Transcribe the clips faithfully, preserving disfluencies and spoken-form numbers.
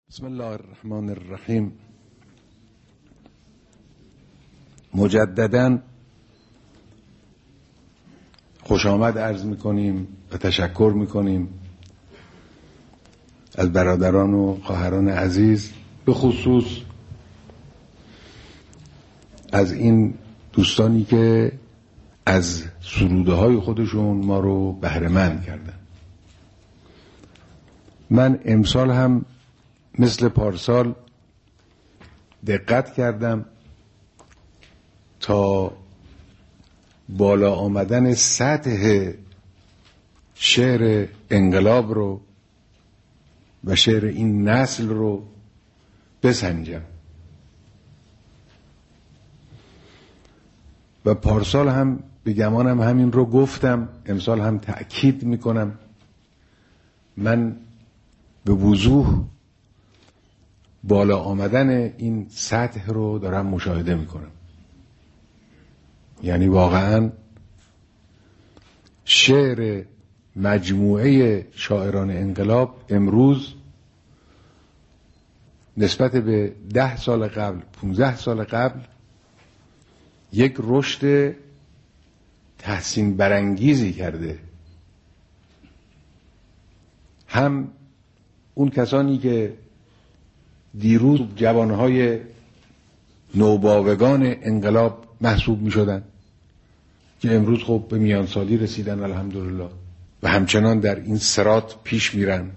بسم الله الرحمن الرحیم. مجدداً خوش آمد عرض میکنیم و تشکر میکنیم از برادران و خواهران عزیز، به خصوص از این دوستانی که از سروده های خودشون ما رو بهره‌مند کردن. من امسال هم مثل پارسال دقت کردم تا بالا آمدن سطح شعر انقلاب رو و شعر این نسل رو بسنجم و پارسال هم به گمانم همین رو گفتم، امسال هم تأکید میکنم. من به وضوح بالا آمدن این سطح رو دارم مشاهده میکنم. یعنی واقعا شعر مجموعه شاعران انقلاب امروز نسبت به ده سال قبل، پونزده سال قبل، یک رشد تحسین برانگیزی کرده. هم اون کسانی که دیروز جوانهای نوباوگان انقلاب محسوب می شدن که امروز خب به میان سالی رسیدن الحمدلله و همچنان در این صراط پیش میرن،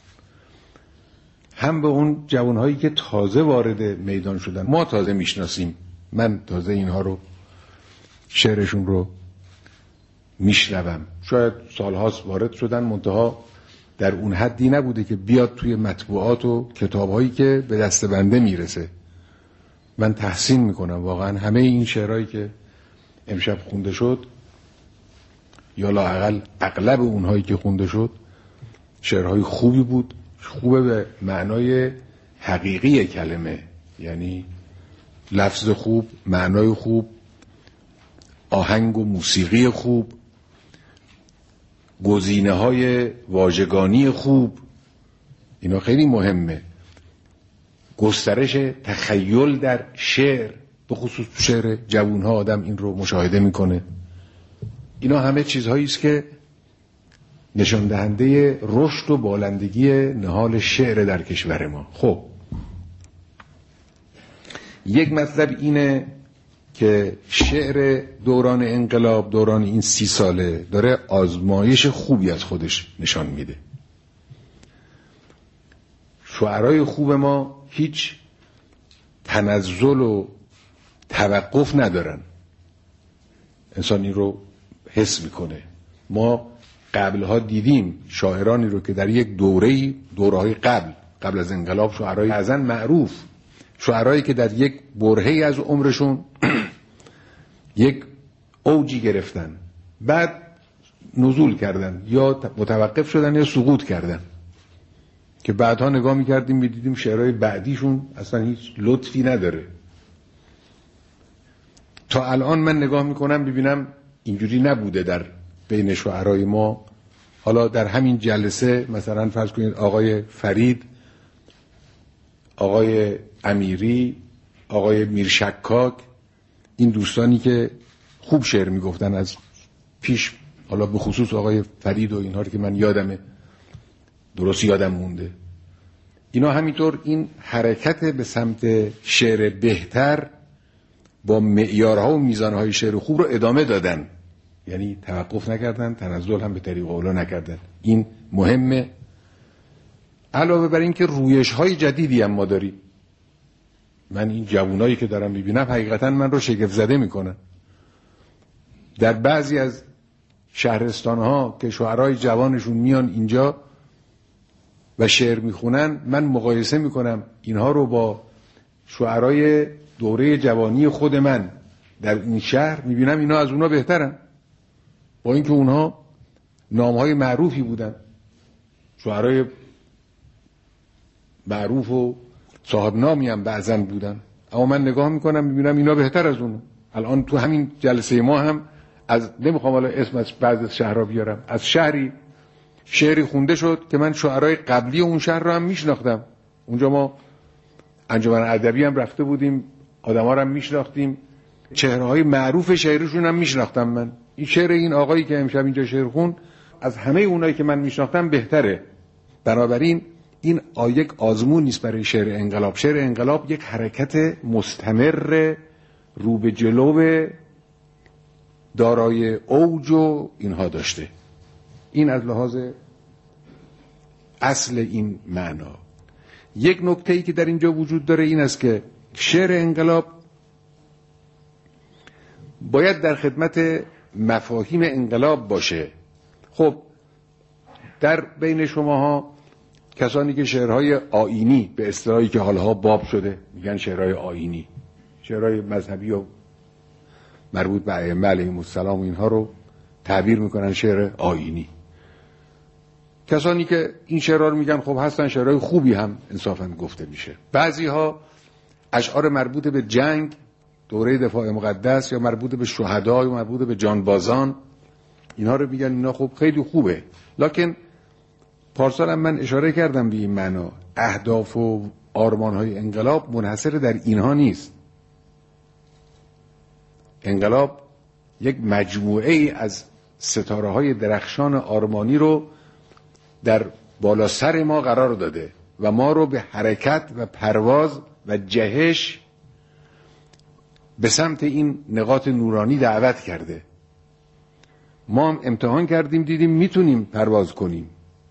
هم به اون جوانهایی که تازه وارد میدان شدن، ما تازه میشناسیم، من تازه اینها رو شعرشون رو میشنوم، شاید سالهاست وارد شدن، منتها در اون حدی نبوده که بیاد توی مطبوعات و کتابهایی که به دست بنده میرسه. من تحسین میکنم واقعا همه این شعرهایی که امشب خونده شد، یا لااقل اغلب اونهایی که خونده شد، شعرهای خوبی بود، خوبه به معنای حقیقی کلمه، یعنی لفظ خوب، معنای خوب، آهنگ و موسیقی خوب، گزینه های واژگانی خوب، اینا خیلی مهمه. گسترش تخیل در شعر، به خصوص شعر جوانها آدم این رو مشاهده میکنه. اینا همه چیزهایی است که نشان دهنده رشد و بالندگی نهال شعر در کشور ما. خب یک مطلب اینه که شعر دوران انقلاب، دوران این سی ساله، داره آزمایش خوبی از خودش نشان میده. شعرای خوب ما هیچ تنزل و توقف ندارن، انسان این رو حس میکنه. ما قبلها دیدیم شاعرانی رو که در یک دوره‌ای، دوره‌های قبل قبل از انقلاب، شعرای بعضن معروف، شعرایی که در یک برهه‌ای از عمرشون یک اوجی گرفتن، بعد نزول کردن، یا متوقف شدن یا سقوط کردن، که بعدها نگاه میکردیم میدیدیم شعرهای بعدیشون اصلا هیچ لطفی نداره. تا الان من نگاه میکنم ببینم اینجوری نبوده در بین شعرهای ما. حالا در همین جلسه مثلا فرض کنید آقای فرید، آقای امیری، آقای میرشکاک، این دوستانی که خوب شعر میگفتن از پیش، حالا به خصوص آقای فرید و اینها که من یادمه، درست یادم مونده، اینا همینطور این حرکت به سمت شعر بهتر با معیارها و میزانهای شعر خوب رو ادامه دادن، یعنی توقف نکردن، تنزل هم به طریق اولا نکردن. این مهمه. علاوه بر این که رویش های جدیدی هم ما داریم. من این جوانایی که دارم میبینم حقیقتا من رو شگفت زده میکنن. در بعضی از شهرستان ها که شعرهای جوانشون میان اینجا و شعر میخونن، من مقایسه میکنم اینها رو با شعرهای دوره جوانی خود من در این شهر، میبینم اینا از اونا بهترن، با اینکه اونها نامهای معروفی بودن، شعرهای معروف و صاحب نامی هم بعضن بودن، اما من نگاه میکنم میبینم اینا بهتر از اونو. الان تو همین جلسه ما هم از، نمیخوام حالا اسم از بعض از شهرها بیارم، از شهری شعری خونده شد که من شعرهای قبلی اون شهر رو هم میشناختم، اونجا ما انجمن ادبی هم رفته بودیم، آدما رو هم میشناختیم، چهره‌های معروف شعرشون هم میشناختم. من این شعر این آقایی که امشب اینجا شعر خون از همه اونایی که من میشناختم بهتره. بنابراین این یک آزمون نیست برای شعر انقلاب. شعر انقلاب یک حرکت مستمر رو به جلو دارای اوج و اینها داشته. این از لحاظ اصل این معنا. یک نکته‌ای که در اینجا وجود داره این است که شعر انقلاب باید در خدمت مفاهیم انقلاب باشه. خب در بین شماها کسانی که شعرهای آیینی به اصطلاحی که حالها باب شده میگن شعرهای آیینی، شعرهای مذهبی و مربوط به ائمه علیهم السلام و اینها رو تعبیر میکنن شعر آیینی. کسانی که این شعرها رو میگن خب هستن شعرهای خوبی هم انصافا گفته میشه. بعضی ها اشعار مربوط به جنگ، دوره دفاع مقدس، یا مربوط به شهدا یا مربوط به جانبازان، اینها رو میگن اینا خب خیلی خوبه. لکن پارسال هم من اشاره کردم به این معنا، اهداف و آرمانهای انقلاب منحصر در اینها نیست. انقلاب یک مجموعه ای از ستاره های درخشان آرمانی رو در بالا سر ما قرار داده و ما رو به حرکت و پرواز و جهش به سمت این نقاط نورانی دعوت کرده. ما هم امتحان کردیم، دیدیم میتونیم پرواز کنیم،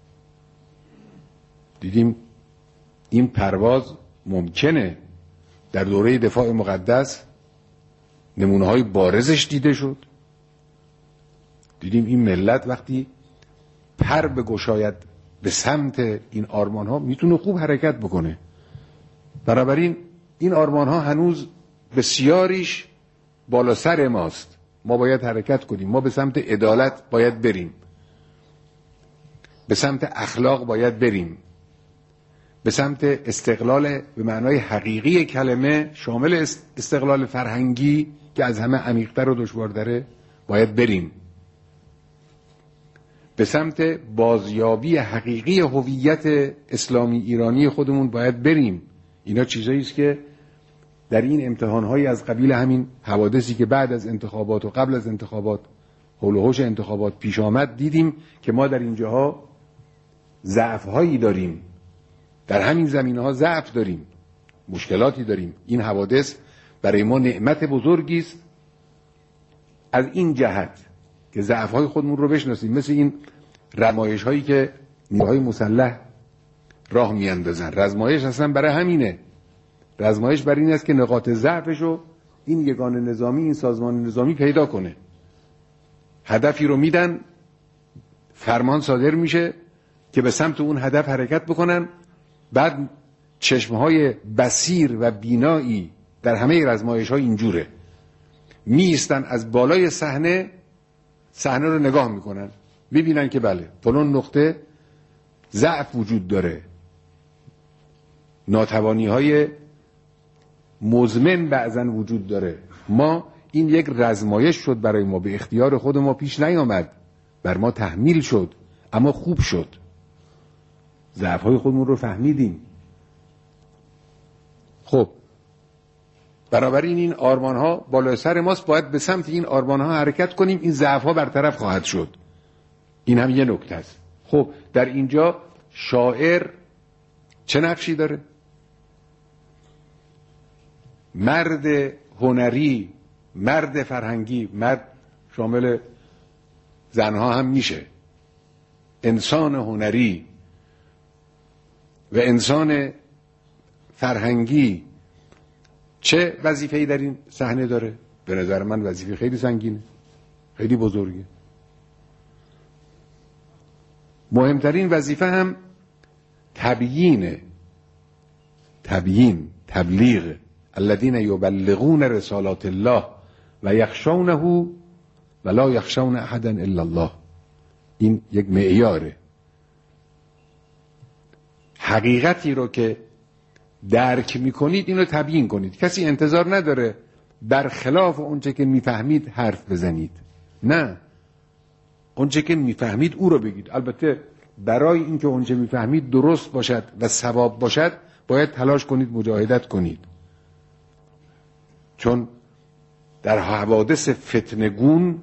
دیدیم این پرواز ممکنه. در دوره دفاع مقدس نمونه های بارزش دیده شد. دیدیم این ملت وقتی پر بگشاید به سمت این آرمان ها میتونه خوب حرکت بکنه. بنابراین این آرمان ها هنوز بسیاریش بالا سر ماست. ما باید حرکت کنیم. ما به سمت عدالت باید بریم، به سمت اخلاق باید بریم، به سمت استقلال به معنای حقیقی کلمه، شامل استقلال فرهنگی که از همه عمیق‌تر و دشواردره، باید بریم. به سمت بازیابی حقیقی هویت اسلامی ایرانی خودمون باید بریم. اینا چیزایی است که در این امتحان‌های از قبیل همین حوادثی که بعد از انتخابات و قبل از انتخابات، حول و حوش انتخابات پیش آمد، دیدیم که ما در اینجاها ضعف‌هایی داریم، در همین زمینه‌ها ضعف داریم، مشکلاتی داریم. این حوادث برای ما نعمت بزرگی است از این جهت که ضعف‌های خودمون رو بشناسیم. مثل این رزمایش‌هایی که نیروهای مسلح راه میاندازن. رزمایش اصلا برای همینه. رزمایش برای این است که نقاط ضعفش رو این یگان نظامی، این سازمان نظامی پیدا کنه. هدفی رو میدن، فرمان صادر میشه که به سمت اون هدف حرکت بکنن. بعد چشمهای بصیر و بینایی در همه رزمایش‌ها اینجوره، می ایستن از بالای صحنه، صحنه رو نگاه میکنن، میبینن که بله فلان نقطه ضعف وجود داره، ناتوانی‌های مزمن بعضن وجود داره. ما این یک رزمایش شد برای ما، به اختیار خود ما پیش نیامد، بر ما تحمیل شد، اما خوب شد. ضعف‌های خودمون رو فهمیدیم. خب بنابراین این آرمان‌ها بالای سر ماست، باید به سمت این آرمان‌ها حرکت کنیم. این ضعف‌ها برطرف خواهد شد. این هم یه نکته است. خب در اینجا شاعر چه نقشی داره؟ مرد هنری، مرد فرهنگی، مرد شامل زنها هم میشه، انسان هنری و انسان فرهنگی چه وظیفه‌ای در این صحنه داره؟ به نظر من وظیفه خیلی سنگینه، خیلی بزرگه. مهمترین وظیفه هم تبیینه، تبیین، تبلیغ. الذين يبلغون رسالات الله و یخشونه و لا یخشون احدا الا الله. این یک معیاره. حقیقتی رو که درک میکنید اینو تبیین کنید. کسی انتظار نداره برخلاف اونچه که میفهمید حرف بزنید، نه، اونچه که میفهمید او رو بگید. البته برای اینکه اونچه میفهمید درست باشد و صواب باشد باید تلاش کنید، مجاهدت کنید، چون در حوادث فتنگون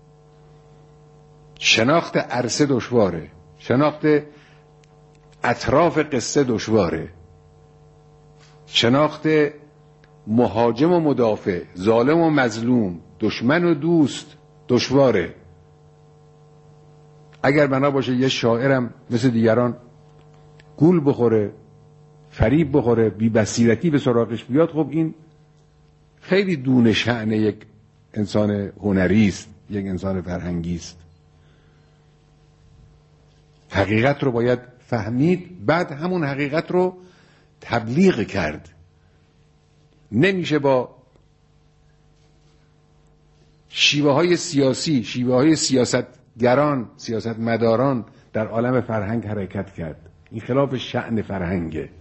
شناخت عرصه دشواره، شناخت اطراف قصه دشواره، شناخت مهاجم و مدافع، ظالم و مظلوم، دشمن و دوست دشواره. اگر بنا باشه یه شاعرم مثل دیگران گول بخوره، فریب بخوره، بی بصیرتی به سراغش بیاد، خب این خیلی دون شأن یک انسان هنری است، یک انسان فرهنگی است. حقیقت رو باید فهمید، بعد همون حقیقت رو تبلیغ کرد. نمیشه با شیوه های سیاسی، شیوه های سیاستگران، سیاستمداران در عالم فرهنگ حرکت کرد. این خلاف شأن فرهنگه.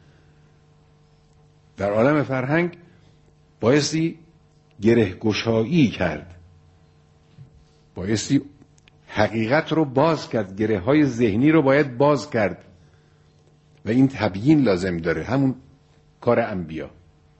در عالم فرهنگ بایستی گره گشایی کرد، بایستی حقیقت رو باز کرد، گره های ذهنی رو باید باز کرد و این تبیین لازم داره، همون کار انبیا.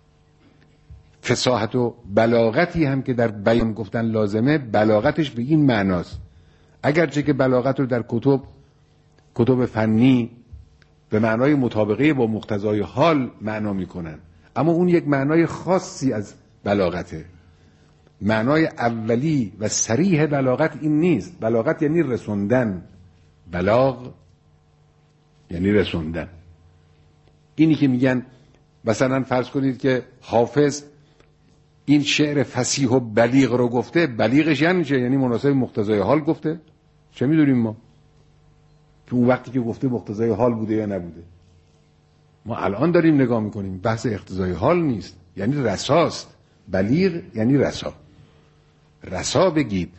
فصاحت و بلاغتی هم که در بیان گفتن لازمه، بلاغتش به این معناست، اگرچه که بلاغت رو در کتب کتب فنی به معنای مطابقه با مقتضای حال معنا میکنن، اما اون یک معنای خاصی از بلاغته. معنای اولی و صریح بلاغت این نیست. بلاغت یعنی رسوندن، بلاغ یعنی رسوندن. اینی که میگن مثلا فرض کنید که حافظ این شعر فصیح و بلیغ رو گفته، بلیغش یعنی چه؟ یعنی مناسب مقتضای حال گفته. چه میدونیم ما که اون وقتی که گفته مقتضای حال بوده یا نبوده؟ ما الان داریم نگاه میکنیم، بحث اقتضای حال نیست، یعنی رساست. بلیغ یعنی رسا، رسا بگید،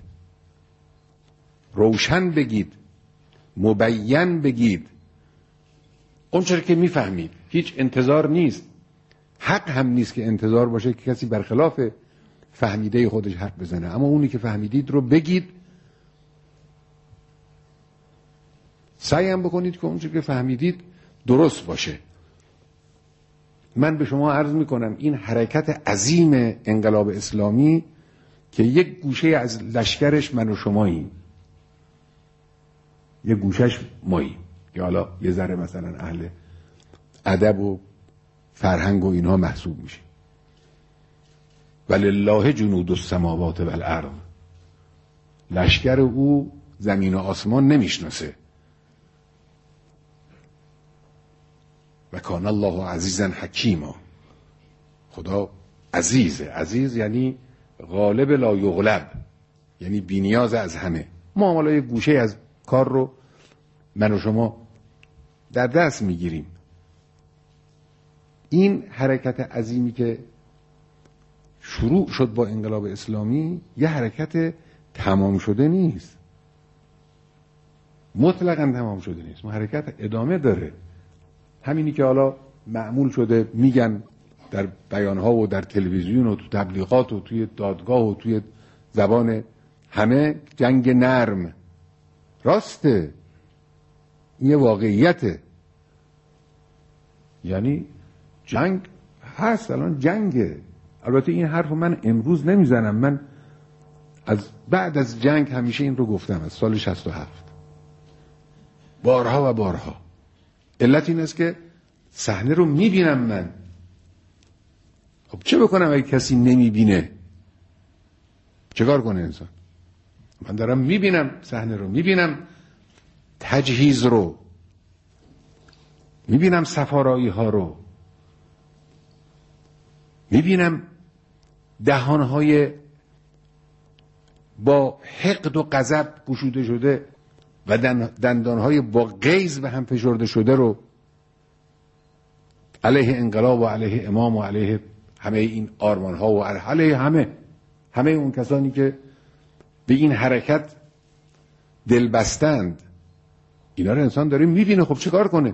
روشن بگید، مبین بگید، اونچه که میفهمید. هیچ انتظار نیست، حق هم نیست که انتظار باشه که کسی برخلاف فهمیده خودش حرف بزنه، اما اونی که فهمیدید رو بگید. سعی هم بکنید که اونچه که فهمیدید درست باشه. من به شما عرض میکنم این حرکت عظیم انقلاب اسلامی که یک گوشه از لشکرش من و شماییم، یک گوشش ماییم، که حالا یه ذره مثلا اهل ادب و فرهنگ و اینها محسوب میشه. ولله جنود السماوات والارض، لشکر او زمین و آسمان نمیشناسه. و کان الله عزیزا حکیما، خدا عزیزه. عزیز یعنی غالب لا یغلب، یعنی بی‌نیاز از همه. ما حالا یه گوشه از کار رو من و شما در دست میگیریم. این حرکت عظیمی که شروع شد با انقلاب اسلامی یه حرکت تمام شده نیست، مطلقاً تمام شده نیست، ما حرکت ادامه داره. همینی که حالا معمول شده میگن در بیانها و در تلویزیون و تو تبلیغات و توی دادگاه و توی زبان همه، جنگ نرم. راسته، این یه واقعیته. یعنی جنگ هست، الان جنگه. البته این حرف من امروز نمیزنم، من از بعد از جنگ همیشه این رو گفتم، از سال شصت و هفت بارها و بارها. علت این است که صحنه رو میبینم من. خب چه بکنم اگه کسی نمیبینه؟ چه کار کنه انسان؟ من دارم میبینم صحنه رو، میبینم تجهیز رو، میبینم سفارایی ها رو، میبینم دهانهای با حقد و غضب گشوده شده و دندانهای با غیظ به هم فشرده شده رو علیه انقلاب و علیه امام و علیه همه این آرمان ها و علیه همه همه اون کسانی که به این حرکت دل بستند. اینا رو انسان داره میبینه. خب چه کار کنه؟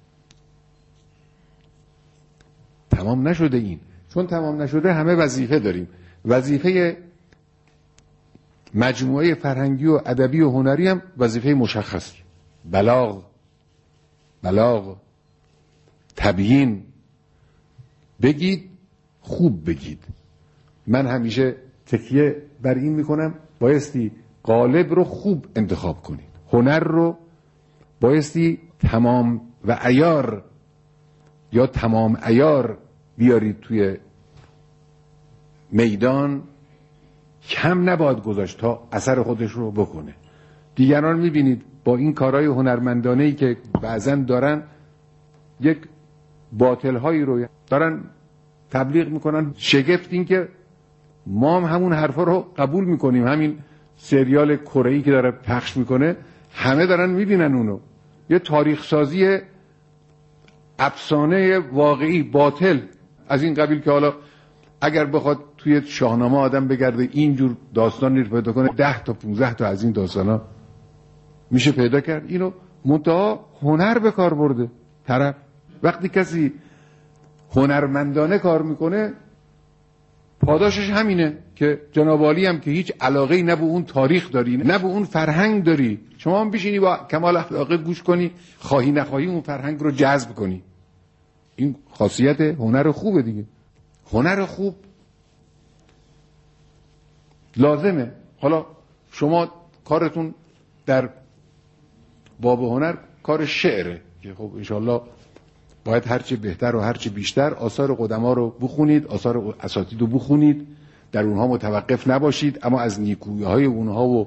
تمام نشده این. چون تمام نشده همه وظیفه داریم. وظیفه مجموعه فرهنگی و ادبی و هنری هم وظیفه مشخص، بلاغ بلاغ تبیین بگید، خوب بگید. من همیشه تکیه بر این میکنم بایستی قالب رو خوب انتخاب کنید، هنر رو بایستی تمام و عیار یا تمام عیار بیارید توی میدان، کم نباید گذاشت تا اثر خودش رو بکنه. دیگران میبینید با این کارهای هنرمندانه‌ای که بعضن دارن یک باطل‌هایی رو دارن تبلیغ میکنن، شگفت این که ما هم همون حرفا رو قبول میکنیم. همین سریال کره‌ای که داره پخش میکنه همه دارن میبینن اونو، یه تاریخ سازی افسانه واقعی باطل از این قبیل که حالا اگر بخواد توی شاهنامه آدم بگرده اینجور داستانی رو پیدا کنه ده تا پونزده تا از این داستانا میشه پیدا کرد. اینو منتها هنر به کار برده طرف. وقتی کسی هنرمندانه کار میکنه پاداشش همینه که جناب عالی هم که هیچ علاقه‌ای نه به اون تاریخ داری نه به اون فرهنگ داری، شما هم بشینی با کمال اخلاقه گوش کنی، خواهی نخواهی اون فرهنگ رو جذب کنی. این خاصیت هنر خوبه دیگه. هنر خوب لازمه. حالا شما کارتون در باب هنر کار شعره که خب انشالله باید هرچی بهتر و هرچی بیشتر آثار قدما رو بخونید، آثار اساتید رو بخونید، در اونها متوقف نباشید، اما از نیکویی‌های اونها و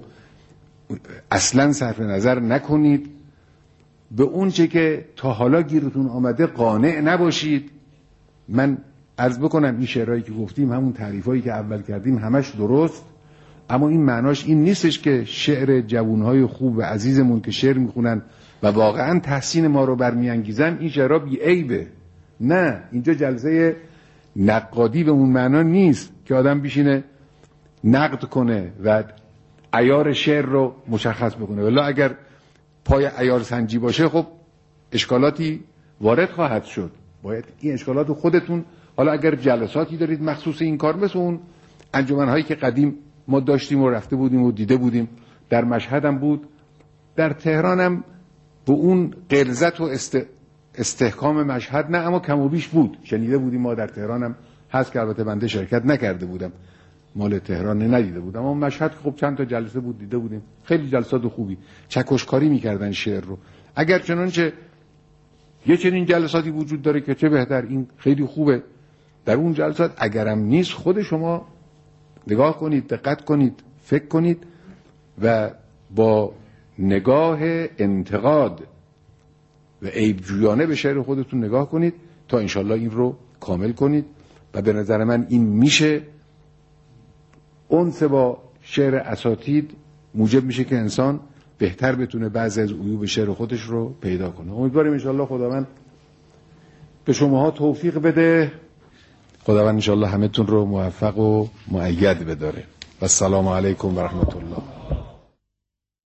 اصلا صرف نظر نکنید. به اون چه که تا حالا گیرتون آمده قانع نباشید. من عرض بکنم این شعرهایی که گفتیم، همون تعریفایی که اول کردیم همش درست، اما این معناش این نیستش که شعر جوانهای خوب و عزیزمون که شعر میخونن و واقعا تحسین ما رو برمیانگیزن این شعرها بی عیبه. نه، اینجا جلسه نقادی به اون معنا نیست که آدم بشینه نقد کنه و عیار شعر رو مشخص بکنه. ولی اگر پای عیار سنجی باشه خب اشکالاتی وارد خواهد شد. باید این اشکالات خودتون، حالا اگر جلساتی دارید مخصوص این کار، مثل اون انجمن‌هایی که قدیم ما داشتیم و رفته بودیم و دیده بودیم، در مشهد هم بود، در تهران هم به اون غلظت و است... استحکام مشهد نه، اما کم و بیش بود، شنیده بودیم. ما در تهران هم هست که البته بنده شرکت نکرده بودم، مال تهران ندیده بودم، اما مشهد خب چند تا جلسه بود دیده بودیم، خیلی جلسات خوبی، چکشکاری میکردن شعر رو. اگر چنانچه یه چنین جلساتی وجود داره که چه بهتر، این خیلی خوبه. در اون جلسات اگرم نیست خود شما نگاه کنید، دقت کنید، فکر کنید و با نگاه انتقاد و عیب جویانه به شعر خودتون نگاه کنید تا انشالله این رو کامل کنید. و به نظر من این میشه انس با شعر اساتید موجب میشه که انسان بهتر بتونه بعضی از عیوب شعر خودش رو پیدا کنه. امیدواریم انشالله خداوند به شماها توفیق بده. خداوند انشالله همتون رو موفق و مؤید بداره. و السلام علیکم و رحمت الله.